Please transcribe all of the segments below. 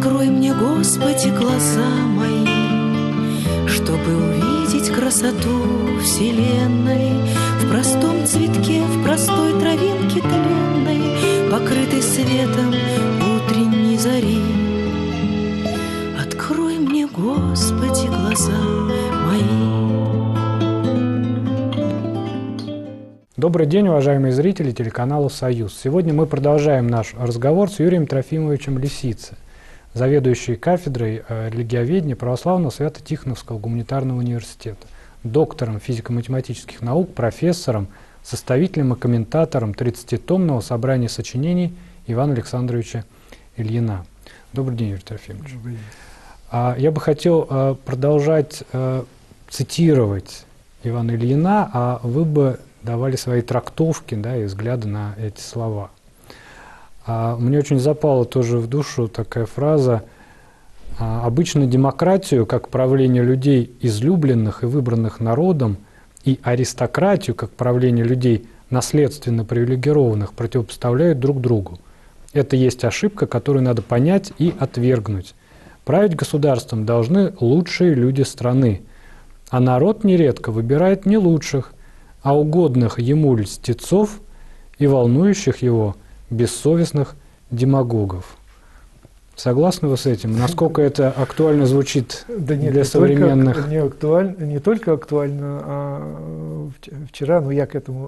Открой мне, Господи, глаза мои, чтобы увидеть красоту вселенной в простом цветке, в простой травинке тленной, покрытой светом утренней зари. Открой мне, Господи, глаза мои. Добрый день, уважаемые зрители телеканала «Союз». Сегодня мы продолжаем наш разговор с Юрием Трофимовичем Лисице, заведующий кафедрой религиоведения Православного Свято-Тихоновского гуманитарного университета, доктором физико-математических наук, профессором, составителем и комментатором 30-томного собрания сочинений Ивана Александровича Ильина. Добрый день, Юрий Трофимович. Добрый день. Я бы хотел продолжать цитировать Ивана Ильина, а вы бы давали свои трактовки, да, и взгляды на эти слова. Мне очень запала тоже в душу такая фраза: «Обычно демократию, как правление людей, излюбленных и выбранных народом, и аристократию, как правление людей, наследственно привилегированных, противопоставляют друг другу. Это есть ошибка, которую надо понять и отвергнуть. Править государством должны лучшие люди страны, а народ нередко выбирает не лучших, а угодных ему льстецов и волнующих его бессовестных демагогов». Согласны вы с этим? Насколько это актуально звучит для современных? Не только актуально, а вчера, но я к этому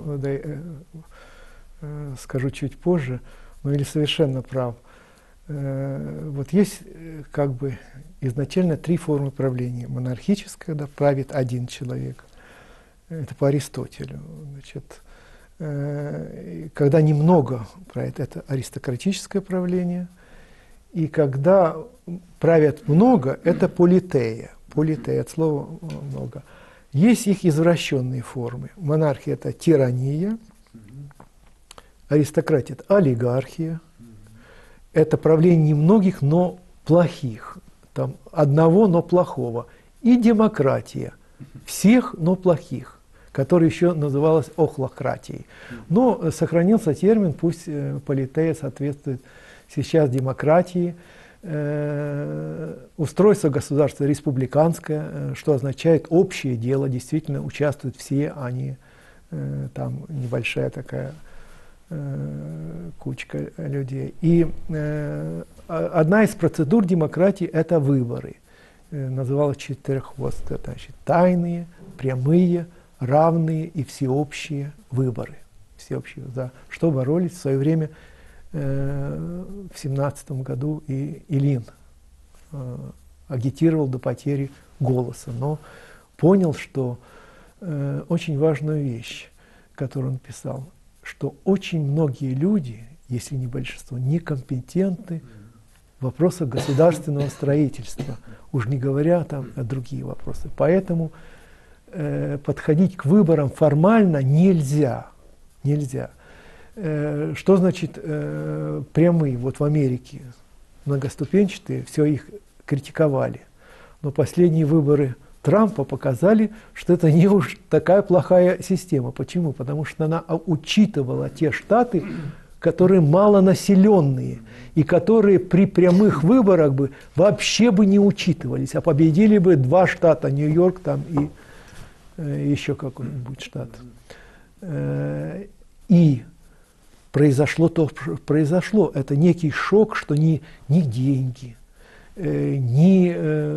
скажу чуть позже, но или совершенно прав. Вот есть как бы изначально три формы правления. Монархическая, когда правит один человек. Это по Аристотелю. Значит, когда немного правит, это аристократическое правление. И когда правят много, это политея. Политея от слова много. Есть их извращенные формы. Монархия – это тирания, аристократия – это олигархия. Это правление немногих, но плохих. Там одного, но плохого. И демократия – всех, но плохих, которая еще называлась охлократией. Но сохранился термин, пусть политея соответствует сейчас демократии. Устройство государства республиканское, что означает общее дело, действительно участвуют все они, там небольшая такая кучка людей. И одна из процедур демократии – это выборы. Называлось четыреххвостые, значит, тайные, прямые, равные и всеобщие выборы. Всеобщие, за что боролись в свое время в 17 году и Ильин агитировал до потери голоса, но понял, что очень важную вещь, которую он писал, что очень многие люди, если не большинство, некомпетентны в вопросах государственного строительства, уж не говоря там о другие вопросы. Поэтому подходить к выборам формально нельзя. Нельзя. Что значит прямые? Вот в Америке многоступенчатые, все их критиковали. Но последние выборы Трампа показали, что это не уж такая плохая система. Почему? Потому что она учитывала те штаты, которые малонаселенные, и которые при прямых выборах бы вообще бы не учитывались, а победили бы два штата, Нью-Йорк там и еще какой-нибудь штат. И произошло то, что произошло. Это некий шок, что ни деньги, ни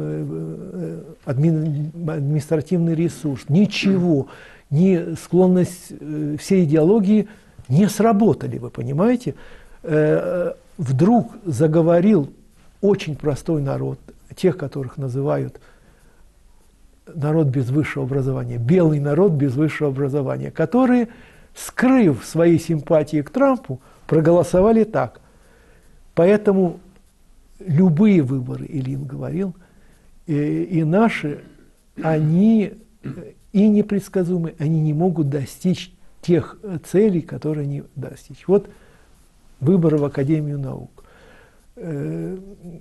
административный ресурс, ничего, ни склонность всей идеологии не сработали, вы понимаете? Вдруг заговорил очень простой народ, тех, которых называют народ без высшего образования, белый народ без высшего образования, которые, скрыв свои симпатии к Трампу, проголосовали так. Поэтому любые выборы, Ильин говорил, и наши, они и непредсказуемы, они не могут достичь тех целей, которые они достичь. Вот выборы в Академию наук.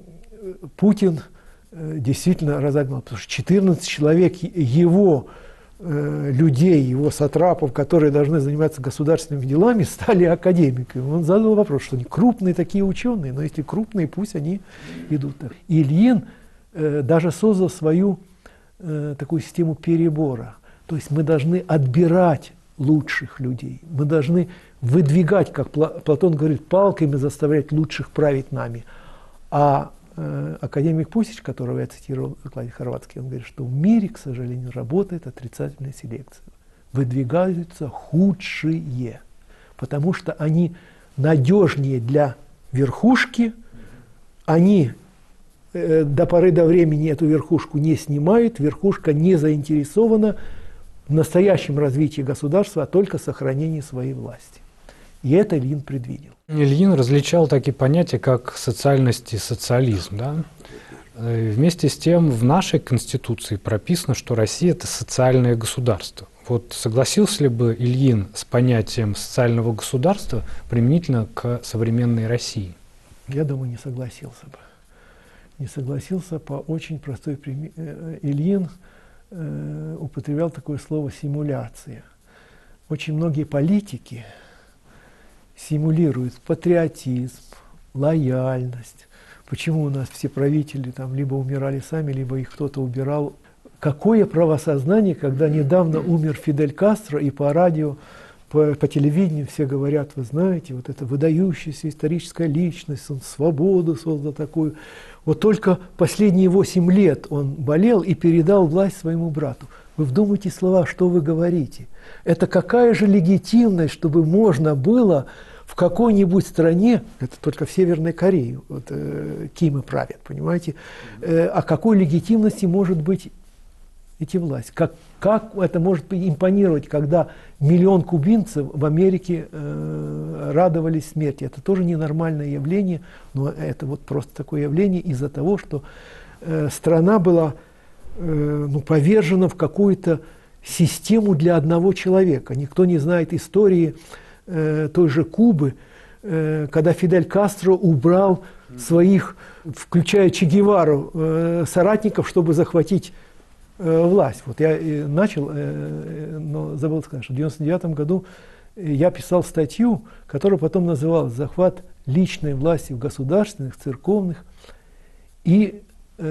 Путин действительно разогнал, потому что 14 человек его людей, его сатрапов, которые должны заниматься государственными делами, стали академиками. Он задал вопрос, что они крупные такие ученые, но если крупные, пусть они идут. И Ильин даже создал свою такую систему перебора. То есть мы должны отбирать лучших людей, мы должны выдвигать, как Платон говорит, палками заставлять лучших править нами. А академик Пусич, которого я цитировал, Клавдий Хорватский, он говорит, что в мире, к сожалению, работает отрицательная селекция. Выдвигаются худшие, потому что они надежнее для верхушки, они до поры до времени эту верхушку не снимают, верхушка не заинтересована в настоящем развитии государства, а только сохранении своей власти. И это Ильин предвидел. Ильин различал такие понятия, как социальность и социализм. Да? Вместе с тем в нашей Конституции прописано, что Россия – это социальное государство. Вот согласился ли бы Ильин с понятием социального государства применительно к современной России? Я думаю, не согласился бы. Не согласился по очень простой причине. Ильин употреблял такое слово «симуляция». Очень многие политики симулируют патриотизм, лояльность. Почему у нас все правители там либо умирали сами, либо их кто-то убирал? Какое правосознание, когда недавно умер Фидель Кастро, и по радио, по телевидению все говорят, вы знаете, вот это выдающаяся историческая личность, он свободу создал такую. Вот только последние 8 лет он болел и передал власть своему брату. Вы вдумайте слова, что вы говорите. Это какая же легитимность, чтобы можно было в какой-нибудь стране, это только в Северной Корее, вот, Кимы правят, понимаете, о какой легитимности может быть эти власти? Как это может импонировать, когда 1 миллион кубинцев в Америке радовались смерти? Это тоже ненормальное явление, но это вот просто такое явление из-за того, что страна была повержена в какую-то систему для одного человека. Никто не знает истории той же Кубы, когда Фидель Кастро убрал своих, включая Че Гевару, соратников, чтобы захватить власть. Вот я начал, но забыл сказать, что в 1999 году я писал статью, которая потом называлась «Захват личной власти в государственных, церковных и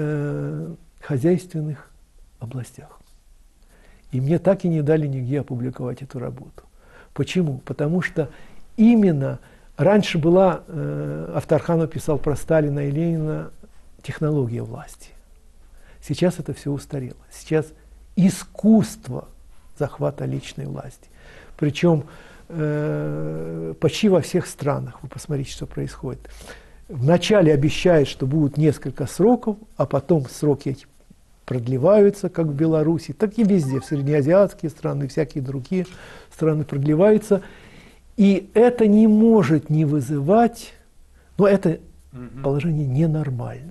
хозяйственных областях». И мне так и не дали нигде опубликовать эту работу. Почему? Потому что именно раньше была, Авторханов писал про Сталина и Ленина, технология власти. Сейчас это все устарело. Сейчас искусство захвата личной власти. Причем почти во всех странах. Вы посмотрите, что происходит. Вначале обещают, что будут несколько сроков, а потом сроки эти продлеваются, как в Беларуси, так и везде, в среднеазиатские страны, всякие другие страны продлеваются. И это не может не вызывать, но это положение ненормальное.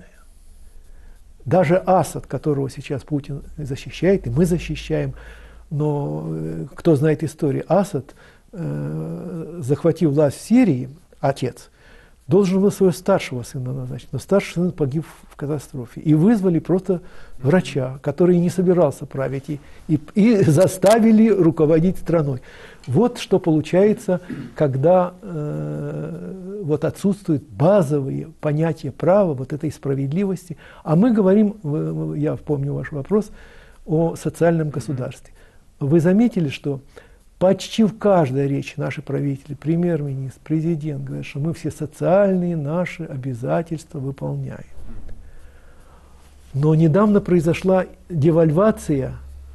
Даже Асад, которого сейчас Путин защищает, и мы защищаем, но кто знает историю, Асад, захватив власть в Сирии, отец, должен был своего старшего сына назначить, но старший сын погиб в катастрофе. И вызвали просто врача, который не собирался править, и заставили руководить страной. Вот что получается, когда вот отсутствуют базовые понятия права, вот этой справедливости. А мы говорим, я помню ваш вопрос, о социальном государстве. Вы заметили, что почти в каждой речи наши правители, премьер-министр, президент говорят, что мы все социальные наши обязательства выполняем. Но недавно произошла девальвация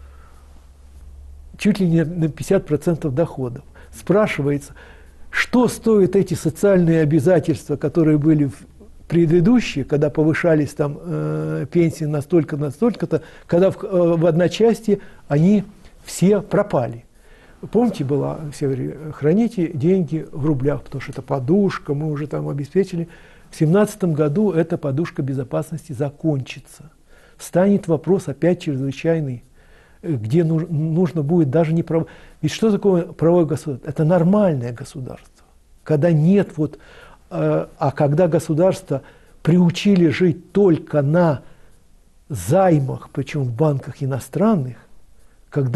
чуть ли не на 50% доходов. Спрашивается, что стоят эти социальные обязательства, которые были предыдущие, когда повышались там пенсии настолько-то, когда в одночасье они все пропали. Помните, было, все говорили, храните деньги в рублях, потому что это подушка, мы уже там обеспечили. В 2017 году эта подушка безопасности закончится. Станет вопрос опять чрезвычайный, где нужно будет даже не право. Ведь что такое правовое государство? Это нормальное государство. Когда нет вот, а когда государство приучили жить только на займах, причем в банках иностранных, когда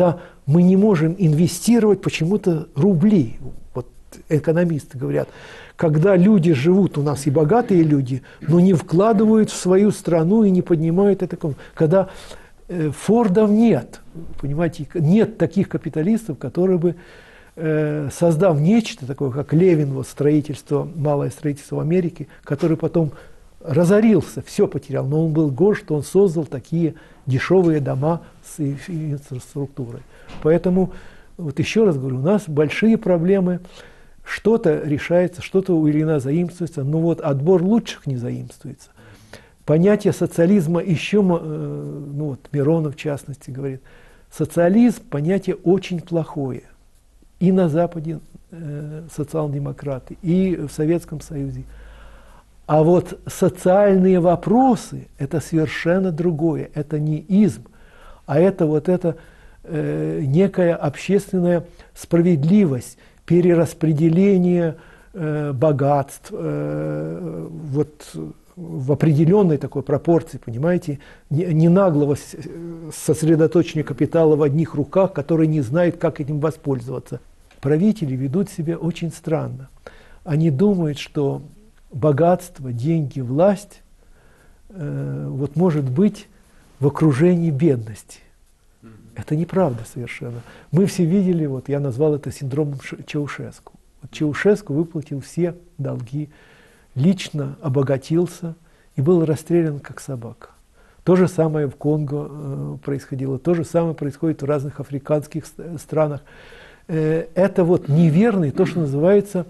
мы не можем инвестировать почему-то рубли. Вот экономисты говорят, когда люди живут, у нас и богатые люди, но не вкладывают в свою страну и не поднимают это. Когда Фордов нет, понимаете, нет таких капиталистов, которые бы, создав нечто такое, как Левин, вот строительство, малое строительство в Америке, который потом разорился, все потерял, но он был горд, что он создал такие дешевые дома с инфраструктурой. Поэтому, вот еще раз говорю, у нас большие проблемы. Что-то решается, что-то у Ильина заимствуется, но вот отбор лучших не заимствуется. Понятие социализма еще, ну вот Миронов в частности говорит, социализм – понятие очень плохое. И на Западе социал-демократы, и в Советском Союзе. А вот социальные вопросы – это совершенно другое. Это не изм, а это вот это некая общественная справедливость, перераспределение богатств вот в определенной такой пропорции, понимаете, не наглого сосредоточения капитала в одних руках, который не знает, как этим воспользоваться. Правители ведут себя очень странно. Они думают, что богатство, деньги, власть вот может быть в окружении бедности. Это неправда совершенно. Мы все видели, вот я назвал это синдромом Чаушеску. Вот Чаушеску выплатил все долги, лично обогатился и был расстрелян как собака. То же самое в Конго происходило, то же самое происходит в разных африканских странах. Это вот неверный, то, что называется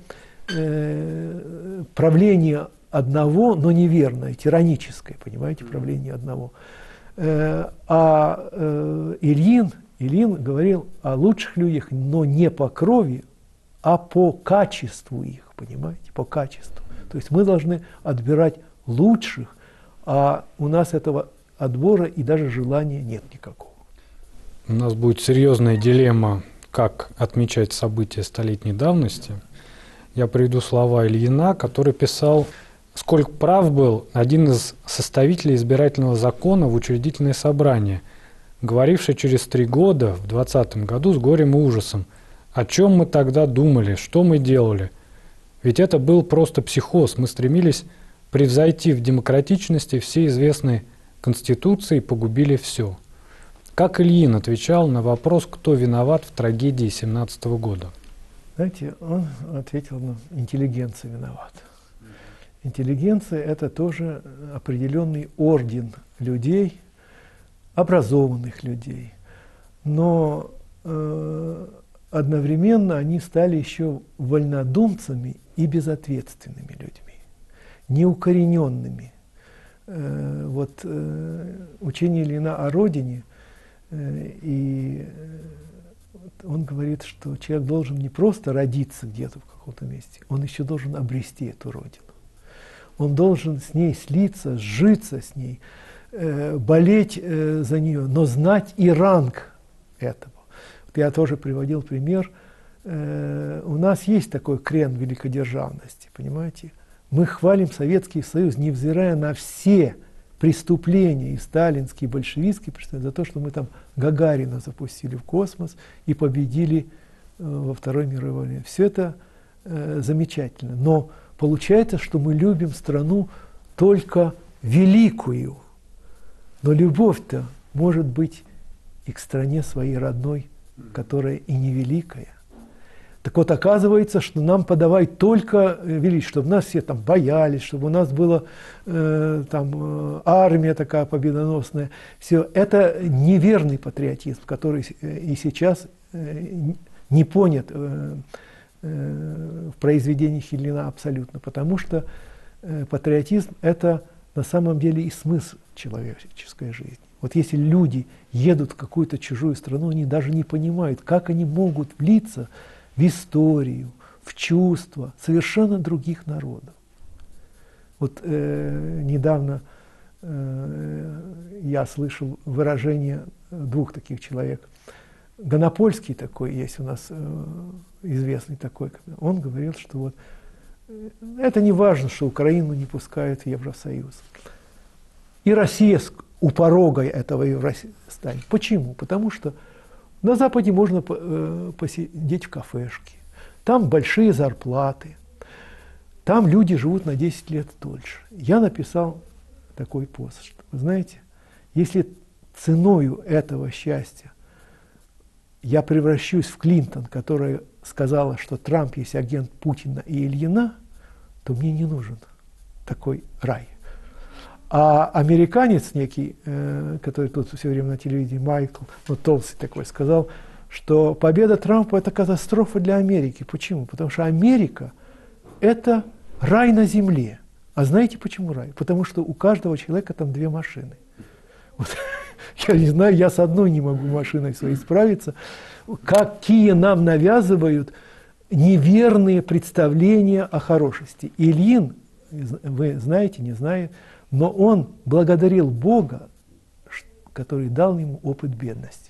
правление одного, но неверное, тираническое, понимаете, правление одного. Ильин говорил о лучших людях, но не по крови, а по качеству их, понимаете, по качеству. То есть мы должны отбирать лучших, а у нас этого отбора и даже желания нет никакого. У нас будет серьезная дилемма, как отмечать события столетней давности. Я приведу слова Ильина, который писал: «Сколько прав был один из составителей избирательного закона в учредительное собрание, говоривший через 3 года, в 2020 году, с горем и ужасом, о чем мы тогда думали, что мы делали. Ведь это был просто психоз, мы стремились превзойти в демократичности все известные конституции и погубили все». Как Ильин отвечал на вопрос, кто виноват в трагедии 1917 года? Знаете, он ответил, интеллигенция виновата. Интеллигенция – это тоже определенный орден людей, образованных людей. Но одновременно они стали еще вольнодумцами и безответственными людьми, неукорененными. Вот учение Ильина о Родине, и он говорит, что человек должен не просто родиться где-то в каком-то месте, он еще должен обрести эту Родину. Он должен с ней слиться, сжиться с ней, болеть за нее, но знать и ранг этого. Вот я тоже приводил пример. У нас есть такой крен великодержавности, понимаете? Мы хвалим Советский Союз, невзирая на все преступления, и сталинские, и большевистские преступления, за то, что мы там Гагарина запустили в космос и победили во Второй мировой войне. Все это замечательно. Но получается, что мы любим страну только великую. Но любовь-то может быть и к стране своей родной, которая и невеликая. Так вот, оказывается, что нам подавать только величие, чтобы нас все там боялись, чтобы у нас была армия такая победоносная. Все это неверный патриотизм, который и сейчас не понят в произведениях Ильина абсолютно, потому что патриотизм – это на самом деле и смысл человеческой жизни. Вот если люди едут в какую-то чужую страну, они даже не понимают, как они могут влиться в историю, в чувства совершенно других народов. Вот недавно я слышал выражение 2 таких человек. Гонопольский такой есть у нас, известный такой. Он говорил, что вот это не важно, что Украину не пускают в Евросоюз. И Россия у порога этого Евросоюза станет. Почему? Потому что На Западе можно посидеть в кафешке. Там большие зарплаты. Там люди живут на 10 лет дольше. Я написал такой пост, что, вы знаете, если ценою этого счастья я превращусь в Клинтон, которая сказала, что Трамп есть агент Путина и Ильина, то мне не нужен такой рай. А американец некий, который тут все время на телевидении, Майкл, Толси такой, сказал, что победа Трампа – это катастрофа для Америки. Почему? Потому что Америка – это рай на земле. А знаете, почему рай? Потому что у каждого человека там 2 машины. Вот. Я не знаю, я с одной не могу машиной своей справиться. Какие нам навязывают неверные представления о хорошести. Ильин, вы знаете, не знаете, но он благодарил Бога, который дал ему опыт бедности.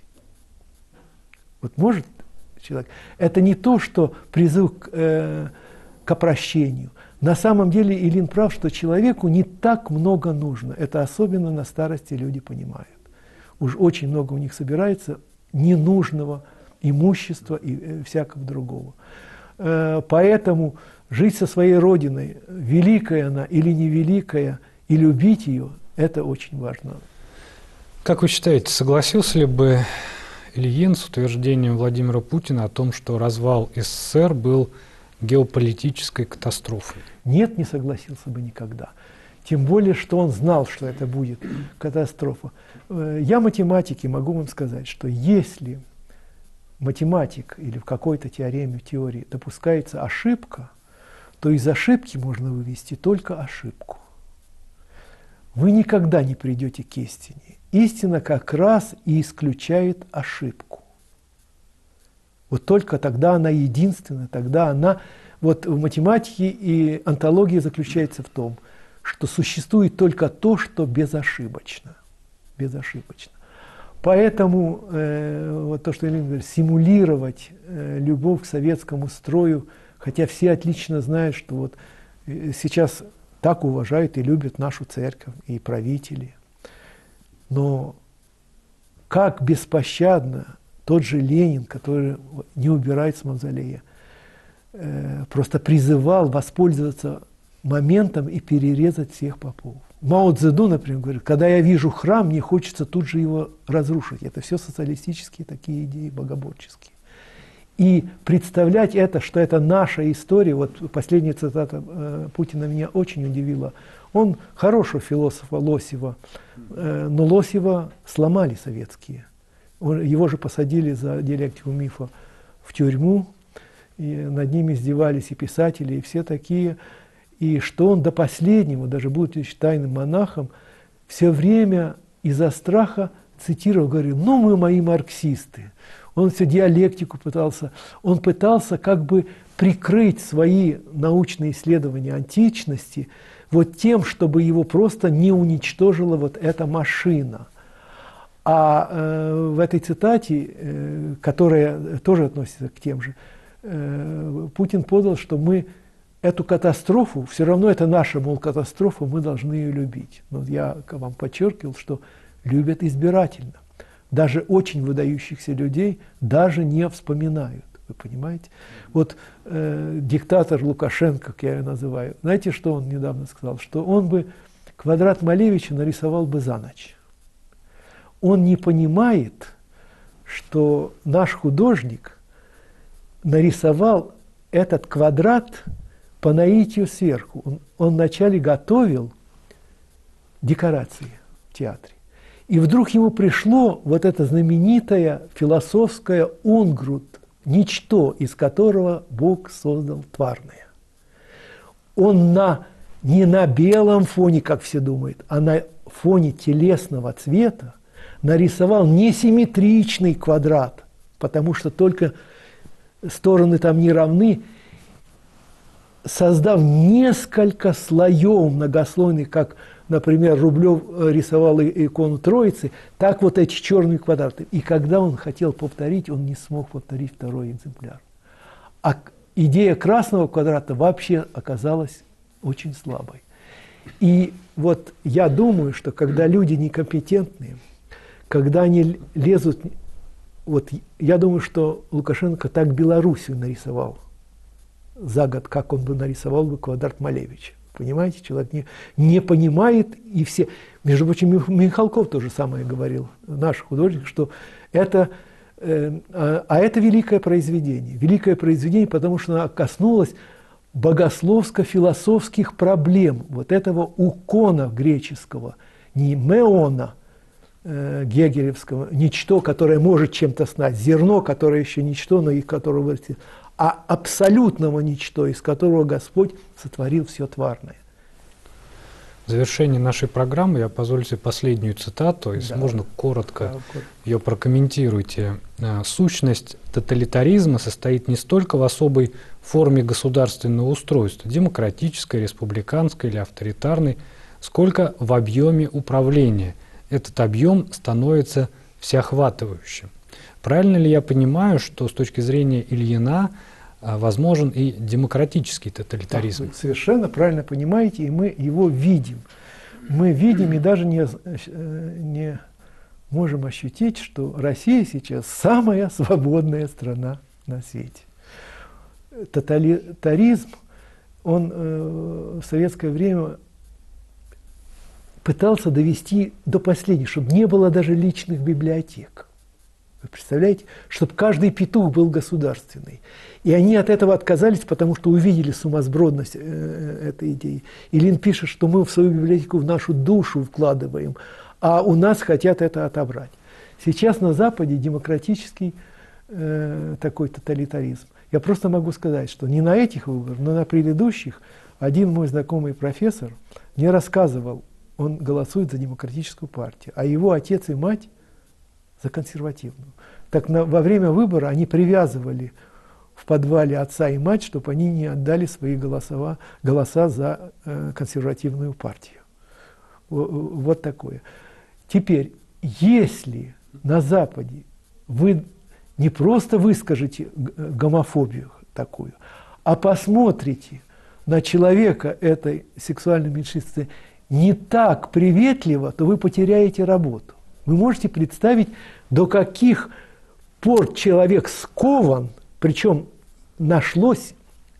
Вот может человек... Это не то, что призыв к опрощению. На самом деле Ильин прав, что человеку не так много нужно. Это особенно на старости люди понимают. Уж очень много у них собирается ненужного имущества и всякого другого. Поэтому жить со своей родиной, великая она или невеликая, и любить ее, это очень важно. Как вы считаете, согласился ли бы Ильин с утверждением Владимира Путина о том, что развал СССР был геополитической катастрофой? Нет, не согласился бы никогда. Тем более, что он знал, что это будет катастрофа. Я математик и могу вам сказать, что если математик или в какой-то теореме, теории допускается ошибка, то из ошибки можно вывести только ошибку. Вы никогда не придете к истине. Истина как раз и исключает ошибку. Вот только тогда она единственна, тогда она... Вот в математике и онтологии заключается в том, что существует только то, что безошибочно. Безошибочно. Поэтому вот то, что Ильин говорит, симулировать любовь к советскому строю, хотя все отлично знают, что вот сейчас так уважают и любят нашу церковь и правители. Но как беспощадно тот же Ленин, который не убирает с мавзолея, просто призывал воспользоваться моментом и перерезать всех попов. Мао Цзэдун, например, говорит, когда я вижу храм, мне хочется тут же его разрушить. Это все социалистические такие идеи, богоборческие. И представлять это, что это наша история, вот последняя цитата Путина меня очень удивила. Он хорошего философа Лосева, но Лосева сломали советские. Его же посадили за диалектику мифа в тюрьму, и над ним издевались и писатели, и все такие. И что он до последнего, даже будучи тайным монахом, все время из-за страха цитировал, говорил, ну мы мои марксисты. Он все диалектику пытался, он пытался как бы прикрыть свои научные исследования античности вот тем, чтобы его просто не уничтожила вот эта машина. А в этой цитате, которая тоже относится к тем же, Путин подал, что мы эту катастрофу, все равно это наша, мол, катастрофа, мы должны ее любить. Но я вам подчеркивал, что любят избирательно. Даже очень выдающихся людей даже не вспоминают. Вы понимаете? Вот диктатор Лукашенко, как я его называю, знаете, что он недавно сказал? Что он бы квадрат Малевича нарисовал бы за ночь. Он не понимает, что наш художник нарисовал этот квадрат по наитию сверху. Он вначале готовил декорации в театре. И вдруг ему пришло вот это знаменитое философское «унгрут», ничто, из которого Бог создал тварное. Он не на белом фоне, как все думают, а на фоне телесного цвета нарисовал несимметричный квадрат, потому что только стороны там не равны, создав несколько слоев многослойных, как, например, Рублев рисовал икону Троицы, так вот эти черные квадраты. И когда он хотел повторить, он не смог повторить второй экземпляр. А идея красного квадрата вообще оказалась очень слабой. И вот я думаю, что когда люди некомпетентные, когда они лезут вот я думаю, что Лукашенко так Белоруссию нарисовал за год, как он бы нарисовал бы квадрат Малевича. Понимаете, человек не понимает, и все... Между прочим, Михалков то же самое говорил, наш художник, что это... А это великое произведение, потому что оно коснулось богословско-философских проблем вот этого укона греческого, не меона гегелевского, ничто, которое может чем-то стать, зерно, которое еще ничто, но из которого вырастет, а абсолютного ничто, из которого Господь сотворил все тварное. В завершении нашей программы я позволю себе последнюю цитату, если можно, коротко ее прокомментируйте. Сущность тоталитаризма состоит не столько в особой форме государственного устройства, демократической, республиканской или авторитарной, сколько в объеме управления. Этот объем становится всеохватывающим. Правильно ли я понимаю, что с точки зрения Ильина возможен и демократический тоталитаризм? Да, вы совершенно правильно понимаете, и мы его видим. Мы видим и даже не можем ощутить, что Россия сейчас самая свободная страна на свете. Тоталитаризм, он в советское время пытался довести до последнего, чтобы не было даже личных библиотек. Вы представляете? Чтобы каждый петух был государственный. И они от этого отказались, потому что увидели сумасбродность этой идеи. Ильин пишет, что мы в свою библиотеку в нашу душу вкладываем, а у нас хотят это отобрать. Сейчас на Западе демократический такой тоталитаризм. Я просто могу сказать, что не на этих выборах, но на предыдущих один мой знакомый профессор мне рассказывал, он голосует за демократическую партию, а его отец и мать за консервативную. Так во время выбора они привязывали в подвале отца и мать, чтобы они не отдали свои голоса за консервативную партию. Вот такое. Теперь, если на Западе вы не просто выскажете гомофобию такую, а посмотрите на человека этой сексуальной меньшинства не так приветливо, то вы потеряете работу. Вы можете представить, до каких пор человек скован, причем нашлось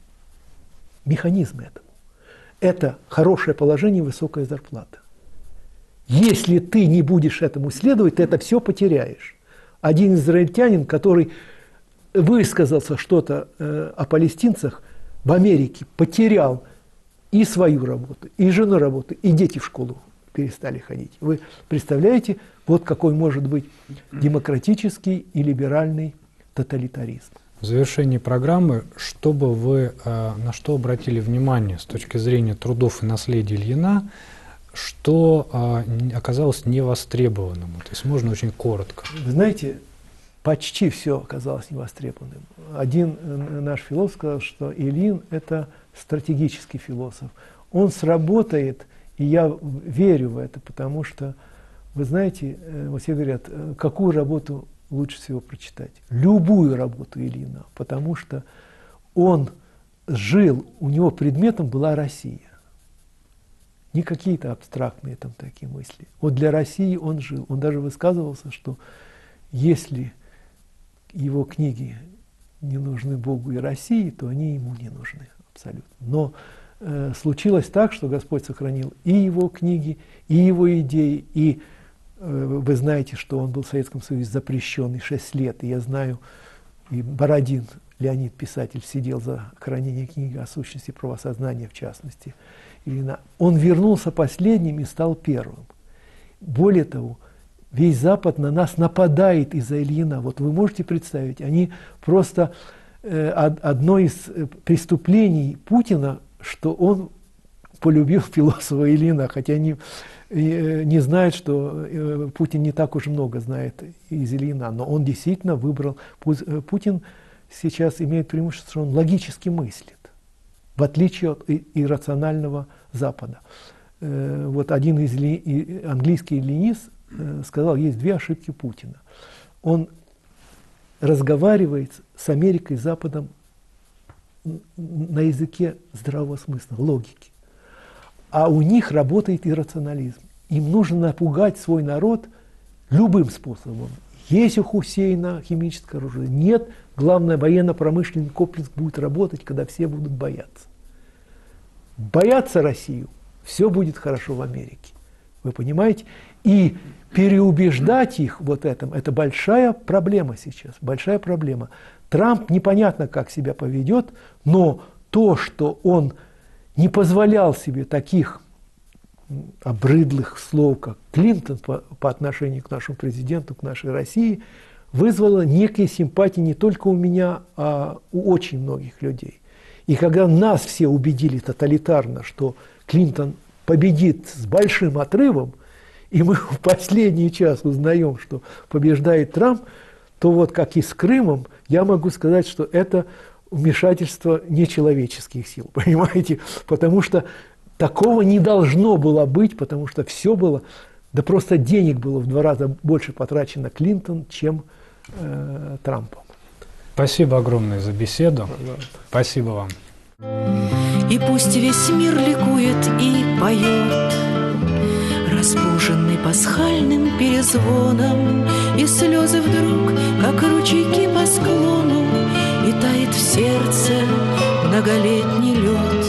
механизм этому. Это хорошее положение, высокая зарплата. Если ты не будешь этому следовать, ты это все потеряешь. Один израильтянин, который высказался что-то о палестинцах в Америке, потерял и свою работу, и жену работу, и дети в школу перестали ходить. Вы представляете, вот какой может быть демократический и либеральный тоталитаризм. В завершении программы, что бы вы на что обратили внимание с точки зрения трудов и наследия Ильина, что оказалось невостребованным? То есть можно очень коротко. Вы знаете, почти все оказалось невостребованным. Один наш философ сказал, что Ильин – это стратегический философ. Он сработает, и я верю в это, потому что, вы знаете, вот все говорят, какую работу лучше всего прочитать? Любую работу Ильина, потому что он жил, у него предметом была Россия. Не какие-то абстрактные там такие мысли. Вот для России он жил. Он даже высказывался, что если его книги не нужны Богу и России, то они ему не нужны абсолютно. Но случилось так, что Господь сохранил и его книги, и его идеи, и вы знаете, что он был в Советском Союзе запрещенный 6 лет, и я знаю, и Бородин, Леонид, писатель, сидел за хранение книги о сущности правосознания, в частности. Он вернулся последним и стал первым. Более того, весь Запад на нас нападает из-за Ильина. Вот вы можете представить, они просто... Одно из преступлений Путина, что он полюбил философа Ильина, хотя они не знают, что Путин не так уж много знает из Ильина, но он действительно выбрал. Путин сейчас имеет преимущество, что он логически мыслит, в отличие от иррационального Запада. Вот один из английский ленист сказал, есть 2 ошибки Путина. Он разговаривает с Америкой, Западом на языке здравого смысла, логики. А у них работает иррационализм. Им нужно напугать свой народ любым способом. Есть у Хусейна химическое оружие, нет. Главное, военно-промышленный комплекс будет работать, когда все будут бояться. Бояться Россию, все будет хорошо в Америке. Вы понимаете? И переубеждать их вот этом, это большая проблема сейчас, большая проблема. Трамп непонятно, как себя поведет, но то, что он не позволял себе таких обрыдлых слов, как Клинтон по отношению к нашему президенту, к нашей России, вызвало некие симпатии не только у меня, а у очень многих людей. И когда нас все убедили тоталитарно, что Клинтон победит с большим отрывом, и мы в последний час узнаем, что побеждает Трамп, то вот как и с Крымом, я могу сказать, что это вмешательство нечеловеческих сил, понимаете? Потому что такого не должно было быть, потому что все было, да просто денег было в 2 раза больше потрачено Клинтон, чем Трампом. Спасибо огромное за беседу. Спасибо вам. И пусть весь мир ликует и поет, разбуженный пасхальным перезвоном, и слезы вдруг, как ручейки по склону, и тает в сердце многолетний лед.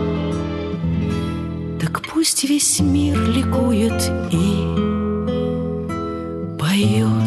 Так пусть весь мир ликует и поет.